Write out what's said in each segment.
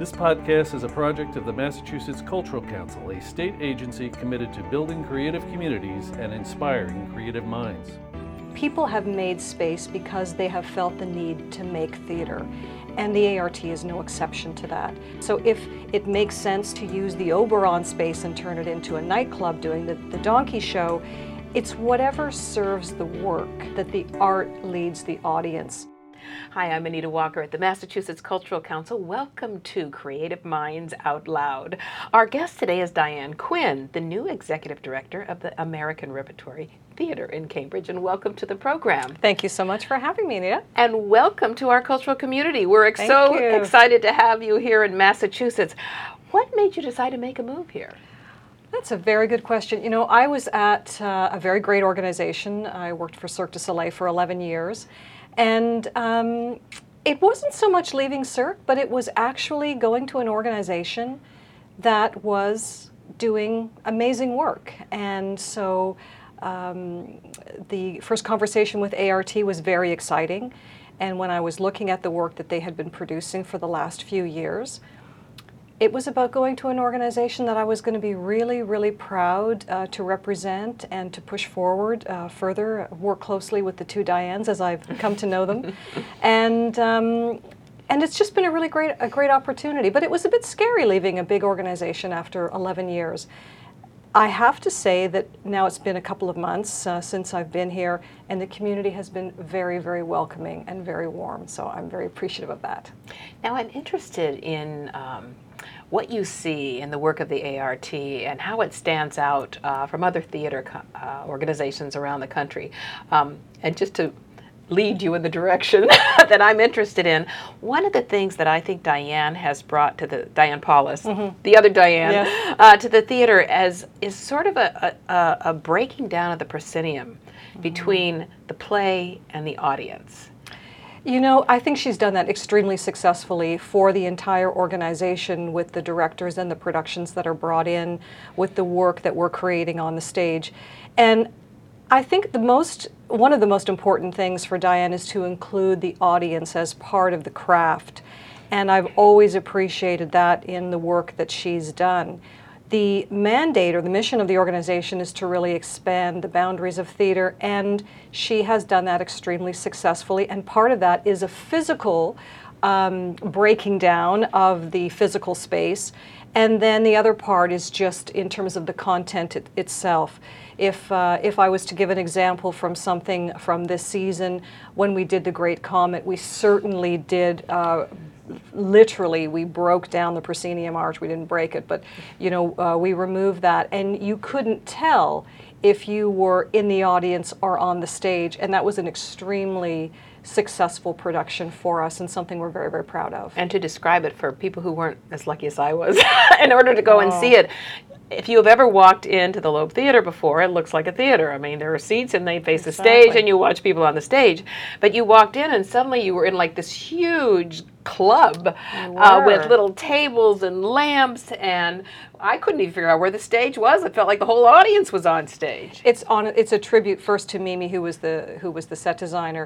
This podcast is a project of the Massachusetts Cultural Council, a state agency committed to building creative communities and inspiring creative minds. People have made space because they have felt the need to make theater, and the ART is no exception to that. So if it makes sense to use the Oberon space and turn it into a nightclub doing the Donkey Show, it's whatever serves the work that the art leads the audience. Hi, I'm Anita Walker at the Massachusetts Cultural Council. Welcome to Creative Minds Out Loud. Our guest today is Diane Quinn, the new Executive Director of the American Repertory Theater in Cambridge, and welcome to the program. Thank you so much for having me, Anita. And welcome to our cultural community. We're so excited to have you here in Massachusetts. What made you decide to make a move here? That's a very good question. You know, I was at a very great organization. I worked for Cirque du Soleil for 11 years. And it wasn't so much leaving Cirque, but it was actually going to an organization that was doing amazing work. And so the first conversation with ART was very exciting. And when I was looking at the work that they had been producing for the last few years, it was about going to an organization that I was going to be really, really proud to represent and to push forward further, work closely with the two Dianes as I've come to know them. And it's just been a great opportunity. But it was a bit scary leaving a big organization after 11 years. I have to say that now it's been a couple of months since I've been here, and the community has been very, very welcoming and very warm. So I'm very appreciative of that. Now I'm interested in what you see in the work of the ART and how it stands out from other theater organizations around the country. And just to lead you in the direction that I'm interested in, one of the things that I think Diane has brought to Diane Paulus, the other Diane, to the theater is sort of a breaking down of the proscenium between the play and the audience. You know, I think she's done that extremely successfully for the entire organization with the directors and the productions that are brought in, with the work that we're creating on the stage. And I think one of the most important things for Diane is to include the audience as part of the craft. And I've always appreciated that in the work that she's done. The mandate or the mission of the organization is to really expand the boundaries of theater, and she has done that extremely successfully. And part of that is a physical breaking down of the physical space, and then the other part is just in terms of the content itself. If I was to give an example from something from this season, when we did The Great Comet, we certainly did literally, we broke down the proscenium arch. We didn't break it, but we removed that, and you couldn't tell if you were in the audience or on the stage, and that was an extremely successful production for us and something we're very, very proud of. And to describe it for people who weren't as lucky as I was, in order to go and see it, if you have ever walked into the Loeb Theater before, it looks like a theater. I mean, there are seats and they face the stage and you watch people on the stage. But you walked in and suddenly you were in like this huge club with little tables and lamps, and I couldn't even figure out where the stage was. It felt like the whole audience was on stage. It's a tribute first to Mimi, who was the set designer,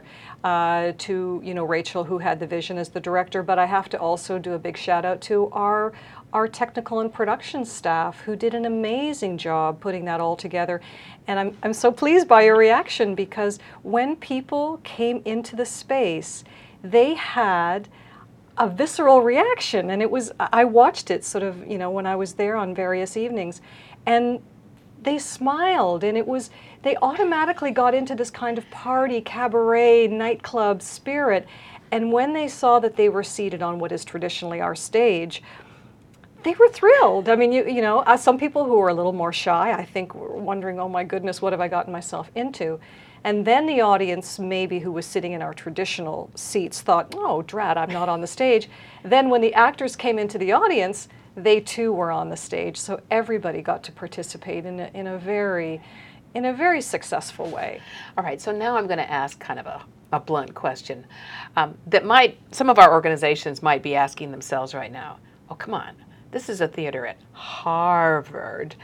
to Rachel, who had the vision as the director. But I have to also do a big shout out to our technical and production staff, who did an amazing job putting that all together. And I'm so pleased by your reaction, because when people came into the space, they had a visceral reaction, and I watched it sort of, when I was there on various evenings, and they smiled, and they automatically got into this kind of party, cabaret, nightclub spirit. And when they saw that they were seated on what is traditionally our stage, they were thrilled. I mean, some people who were a little more shy, I think, were wondering, oh my goodness, what have I gotten myself into? And then the audience, maybe who was sitting in our traditional seats, thought, oh, drat, I'm not on the stage. Then when the actors came into the audience, they too were on the stage. So everybody got to participate in a very successful way. All right, so now I'm going to ask kind of a blunt question that some of our organizations might be asking themselves right now. Oh, come on, this is a theater at Harvard.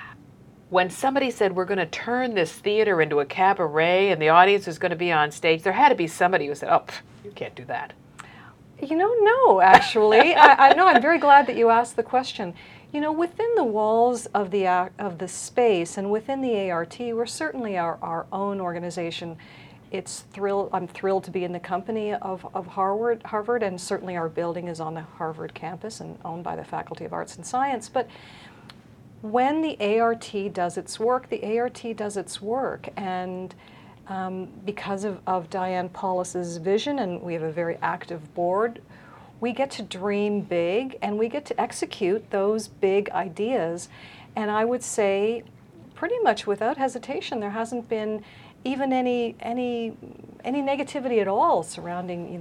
When somebody said we're going to turn this theater into a cabaret and the audience is going to be on stage, there had to be somebody who said, oh, you can't do that. No, actually. I know. I'm very glad that you asked the question. Within the walls of the space and within the ART, we're certainly our own organization. I'm thrilled to be in the company of Harvard, and certainly our building is on the Harvard campus and owned by the Faculty of Arts and Science. But when the ART does its work, the ART does its work. And because of Diane Paulus's vision, and we have a very active board, we get to dream big and we get to execute those big ideas. And I would say pretty much without hesitation, there hasn't been even any negativity at all surrounding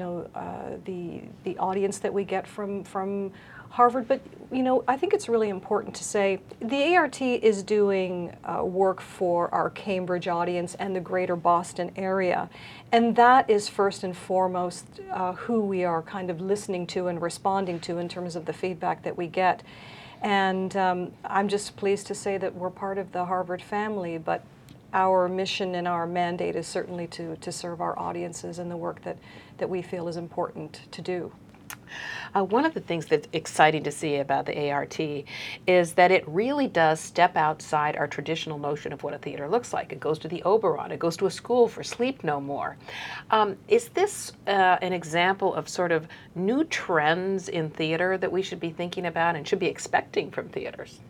the audience that we get from Harvard. But I think it's really important to say the ART is doing work for our Cambridge audience and the greater Boston area, and that is first and foremost who we are kind of listening to and responding to in terms of the feedback that we get. And I'm just pleased to say that we're part of the Harvard family, but our mission and our mandate is certainly to serve our audiences and the work that we feel is important to do. One of the things that's exciting to see about the ART is that it really does step outside our traditional notion of what a theater looks like. It goes to the Oberon, it goes to a school for Sleep No More. Is this an example of sort of new trends in theater that we should be thinking about and should be expecting from theaters?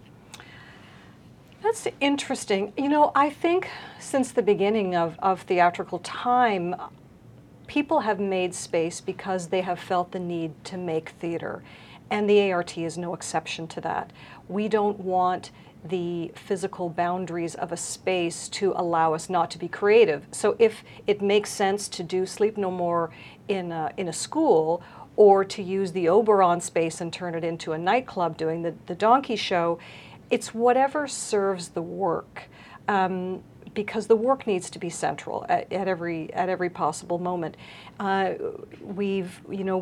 That's interesting. I think since the beginning of theatrical time, people have made space because they have felt the need to make theater, and the ART is no exception to that. We don't want the physical boundaries of a space to allow us not to be creative. So if it makes sense to do Sleep No More in a school, or to use the Oberon space and turn it into a nightclub doing the Donkey Show, it's whatever serves the work. Because the work needs to be central at every possible moment. We've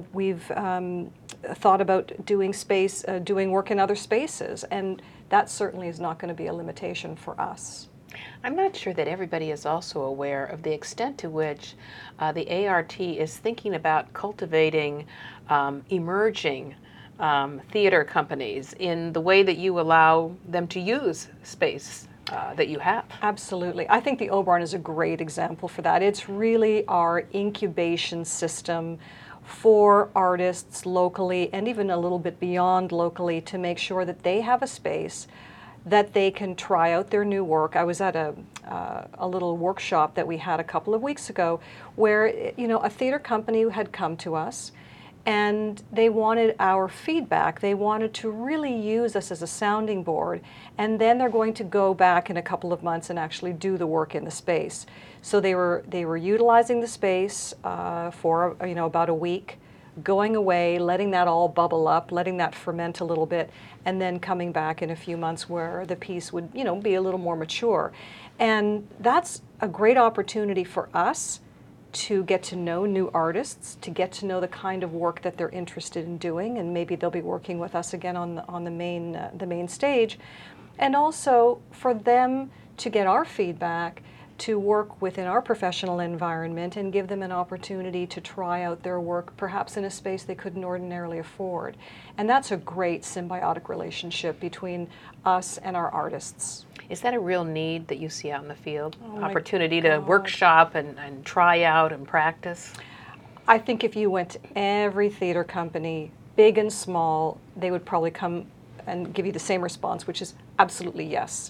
thought about doing work in other spaces, and that certainly is not going to be a limitation for us. I'm not sure that everybody is also aware of the extent to which the ART is thinking about cultivating emerging theater companies in the way that you allow them to use space that you have. Absolutely. I think the Oberon is a great example for that. It's really our incubation system for artists locally and even a little bit beyond locally to make sure that they have a space that they can try out their new work. I was at a little workshop that we had a couple of weeks ago where a theater company had come to us and they wanted our feedback. They wanted to really use us as a sounding board, and then they're going to go back in a couple of months and actually do the work in the space. So they were utilizing the space for about a week, going away, letting that all bubble up, letting that ferment a little bit, and then coming back in a few months where the piece would be a little more mature. And that's a great opportunity for us to get to know new artists, to get to know the kind of work that they're interested in doing, and maybe they'll be working with us again on the main stage, and also for them to get our feedback, to work within our professional environment and give them an opportunity to try out their work, perhaps in a space they couldn't ordinarily afford. And that's a great symbiotic relationship between us and our artists. Is that a real need that you see out in the field? Opportunity to workshop and try out and practice? I think if you went to every theater company, big and small, they would probably come and give you the same response, which is absolutely yes.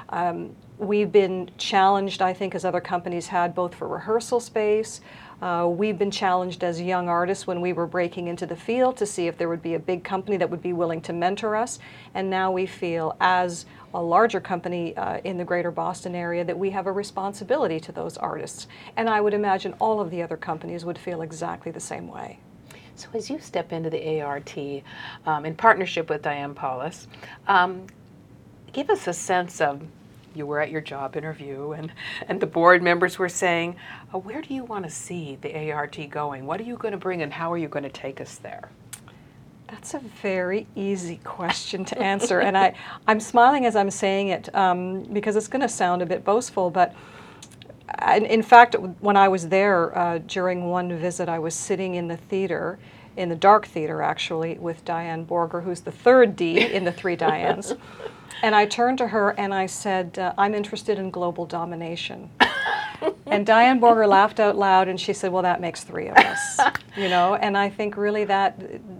We've been challenged, I think, as other companies had, both for rehearsal space. We've been challenged as young artists when we were breaking into the field to see if there would be a big company that would be willing to mentor us. And now we feel, as a larger company in the greater Boston area, that we have a responsibility to those artists. And I would imagine all of the other companies would feel exactly the same way. So as you step into the ART in partnership with Diane Paulus, give us a sense of, you were at your job interview and the board members were saying, where do you want to see the ART going? What are you going to bring and how are you going to take us there? That's a very easy question to answer, and I'm smiling as I'm saying it because it's going to sound a bit boastful, but in fact, when I was there during one visit, I was sitting in the theater in the Dark Theater, actually, with Diane Borger, who's the third D in the Three Dianes. And I turned to her and I said, I'm interested in global domination. And Diane Borger laughed out loud and she said, well, that makes three of us. You know, and I think really that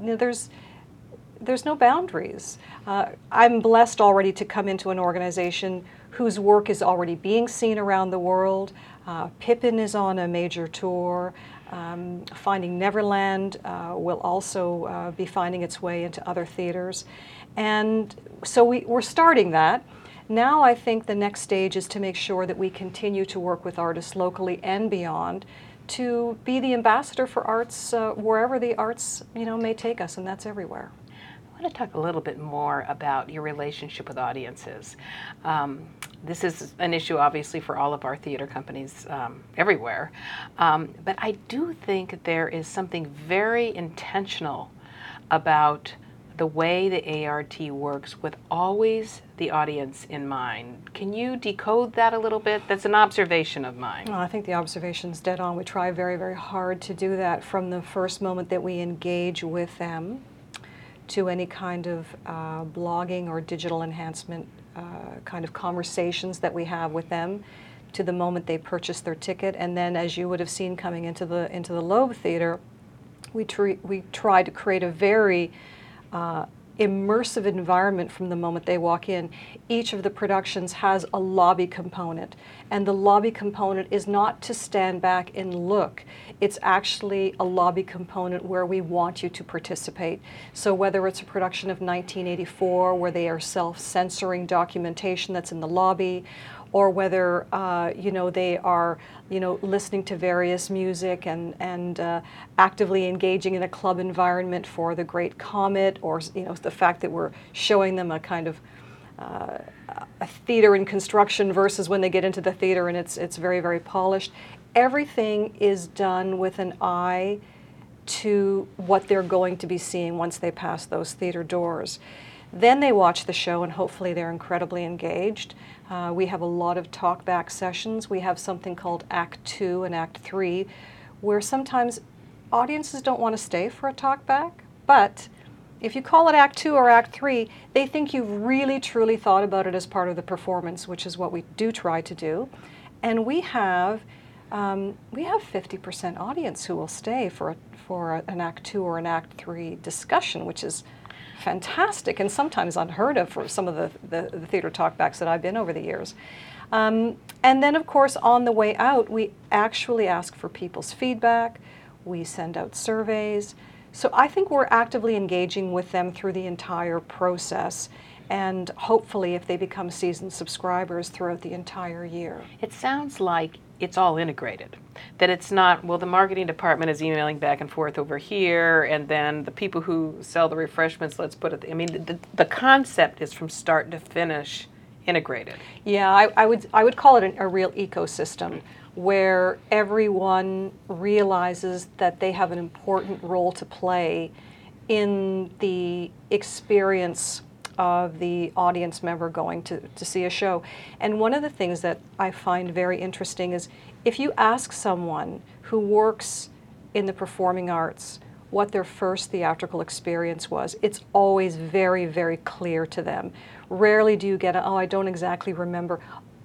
there's no boundaries. I'm blessed already to come into an organization whose work is already being seen around the world. Pippin is on a major tour. Finding Neverland will also be finding its way into other theaters. And so we're starting that. Now I think the next stage is to make sure that we continue to work with artists locally and beyond to be the ambassador for arts wherever the arts may take us, and that's everywhere. I want to talk a little bit more about your relationship with audiences. This is an issue, obviously, for all of our theater companies everywhere. But I do think there is something very intentional about the way the ART works with always the audience in mind. Can you decode that a little bit? That's an observation of mine. Well, I think the observation's dead on. We try very, very hard to do that from the first moment that we engage with them to any kind of blogging or digital enhancement kind of conversations that we have with them, to the moment they purchase their ticket. And then, as you would have seen coming into the Loeb Theater, we try to create a very immersive environment from the moment they walk in. Each of the productions has a lobby component, and the lobby component is not to stand back and look. It's actually a lobby component where we want you to participate. So whether it's a production of 1984 where they are self-censoring documentation that's in the lobby, or whether they are listening to various music and actively engaging in a club environment for The Great Comet, or the fact that we're showing them a kind of a theater in construction versus when they get into the theater and it's very, very polished. Everything is done with an eye to what they're going to be seeing once they pass those theater doors. Then they watch the show and hopefully they're incredibly engaged. We have a lot of talk-back sessions. We have something called Act 2 and Act 3, where sometimes audiences don't want to stay for a talk-back, but if you call it Act 2 or Act 3, they think you've really, truly thought about it as part of the performance, which is what we do try to do. And we have 50% audience who will stay for an Act 2 or an Act 3 discussion, which is fantastic and sometimes unheard of for some of the theater talkbacks that I've been over the years. And then, of course, on the way out, we actually ask for people's feedback. We send out surveys. So I think we're actively engaging with them through the entire process, and hopefully if they become seasoned subscribers throughout the entire year. It sounds like it's all integrated, that it's not, well, the marketing department is emailing back and forth over here, and then the people who sell the refreshments, let's put it, I mean, the concept is from start to finish integrated. Yeah, I would call it a real ecosystem where everyone realizes that they have an important role to play in the experience of the audience member going to see a show. And one of the things that I find very interesting is if you ask someone who works in the performing arts what their first theatrical experience was, it's always very, very clear to them. Rarely do you get I don't exactly remember.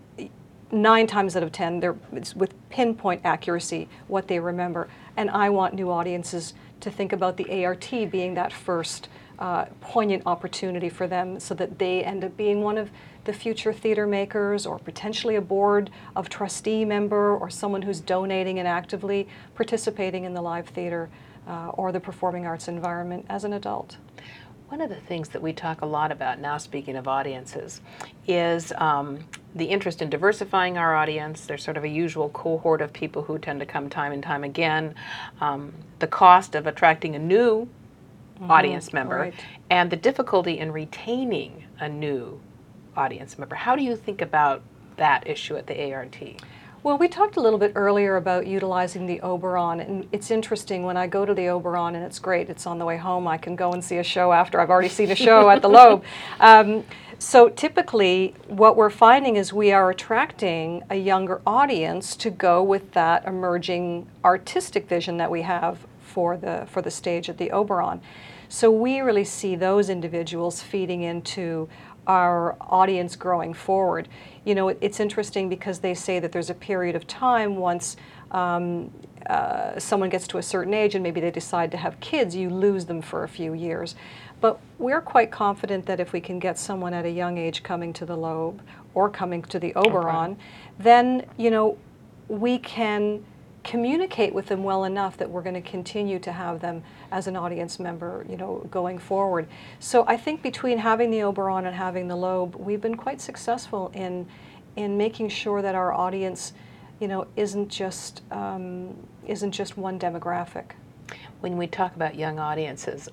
9 times out of 10, it's with pinpoint accuracy what they remember. And I want new audiences to think about the ART being that first poignant opportunity for them, so that they end up being one of the future theater makers, or potentially a board of trustee member, or someone who's donating and actively participating in the live theater or the performing arts environment as an adult. One of the things that we talk a lot about now, speaking of audiences, is the interest in diversifying our audience. There's sort of a usual cohort of people who tend to come time and time again. The cost of attracting a new audience member, right, and the difficulty in retaining a new audience member. How do you think about that issue at the ART? Well, we talked a little bit earlier about utilizing the Oberon, and it's interesting when I go to the Oberon, and it's great, it's on the way home, I can go and see a show after I've already seen a show at the Loeb. So typically what we're finding is we are attracting a younger audience to go with that emerging artistic vision that we have for the stage at the Oberon. So we really see those individuals feeding into our audience growing forward. You know, it's interesting because they say that there's a period of time once someone gets to a certain age and maybe they decide to have kids, you lose them for a few years. But we're quite confident that if we can get someone at a young age coming to the Loeb or coming to the Oberon, then, you know, we can communicate with them well enough that we're going to continue to have them as an audience member, you know, going forward. So I think between having the Oberon and having the Loeb, we've been quite successful in making sure that our audience, you know, isn't just one demographic. When we talk about young audiences,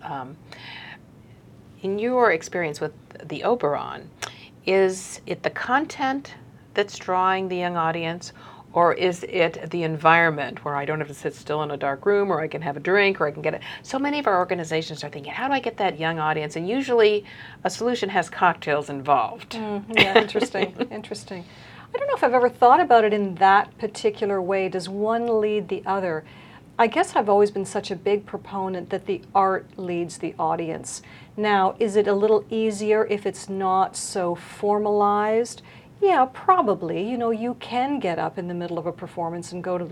in your experience with the Oberon, is it the content that's drawing the young audience, or is it the environment where I don't have to sit still in a dark room, or I can have a drink, or I can get it? So many of our organizations are thinking, how do I get that young audience? And usually a solution has cocktails involved. Yeah, interesting, interesting. I don't know if I've ever thought about it in that particular way. Does one lead the other? I guess I've always been such a big proponent that the art leads the audience. Now, is it a little easier if it's not so formalized? Yeah, probably. You know, you can get up in the middle of a performance and go to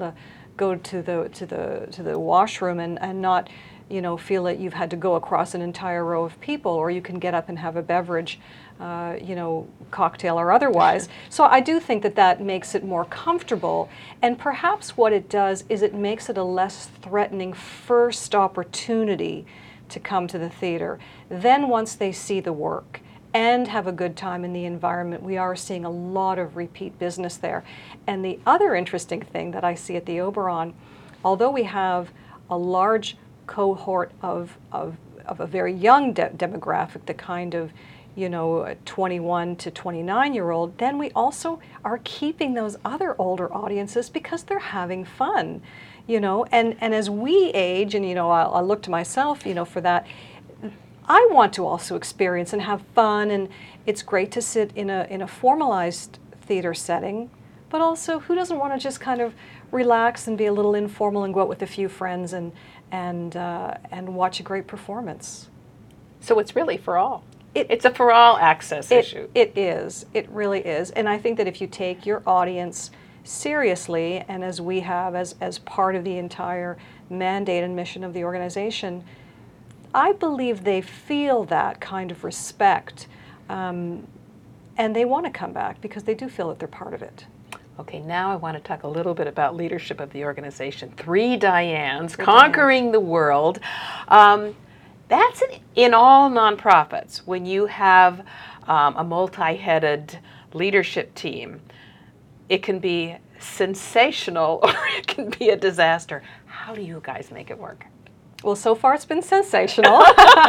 the washroom and not, you know, feel that you've had to go across an entire row of people, or you can get up and have a beverage, you know, cocktail or otherwise. So I do think that that makes it more comfortable, and perhaps what it does is it makes it a less threatening first opportunity to come to the theater. Then once they see the work and have a good time in the environment, we are seeing a lot of repeat business there. And the other interesting thing that I see at the Oberon, although we have a large cohort of a very young demographic, the kind of, you know, 21 to 29-year-old, then we also are keeping those other older audiences because they're having fun, you know. And as we age, and, you know, I'll look to myself, you know, for that, I want to also experience and have fun, and it's great to sit in a formalized theater setting, but also who doesn't want to just kind of relax and be a little informal and go out with a few friends and watch a great performance. So it's really for all. It's a for all access issue. It is. It really is. And I think that if you take your audience seriously, and as we have as part of the entire mandate and mission of the organization, I believe they feel that kind of respect, and they want to come back because they do feel that they're part of it. Okay, now I want to talk a little bit about leadership of the organization. 3 Dianes, conquering the world. That's in all nonprofits. When you have a multi-headed leadership team, it can be sensational or it can be a disaster. How do you guys make it work? Well, so far it's been sensational.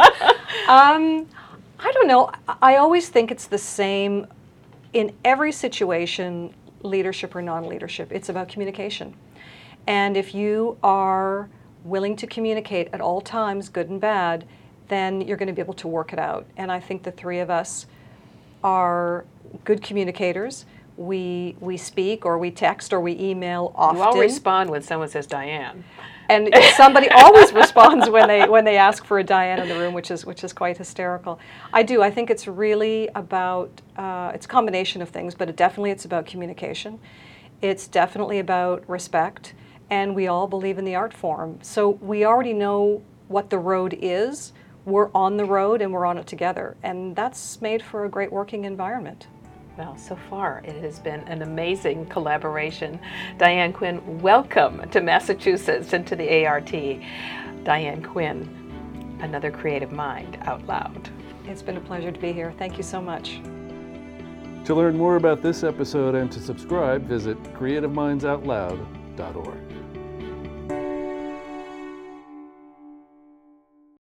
I don't know. I always think it's the same in every situation, leadership or non-leadership. It's about communication. And if you are willing to communicate at all times, good and bad, then you're going to be able to work it out. And I think the 3 of us are good communicators. We speak, or we text, or we email often. You all respond when someone says Diane. And somebody always responds when they ask for a Diane in the room, which is quite hysterical. I do. I think it's really about it's a combination of things, but it's about communication. It's definitely about respect, and we all believe in the art form. So we already know what the road is. We're on the road, and we're on it together, and that's made for a great working environment. Well, so far it has been an amazing collaboration. Diane Quinn, welcome to Massachusetts and to the ART. Diane Quinn, another creative mind out loud. It's been a pleasure to be here. Thank you so much. To learn more about this episode and to subscribe, visit creativemindsoutloud.org.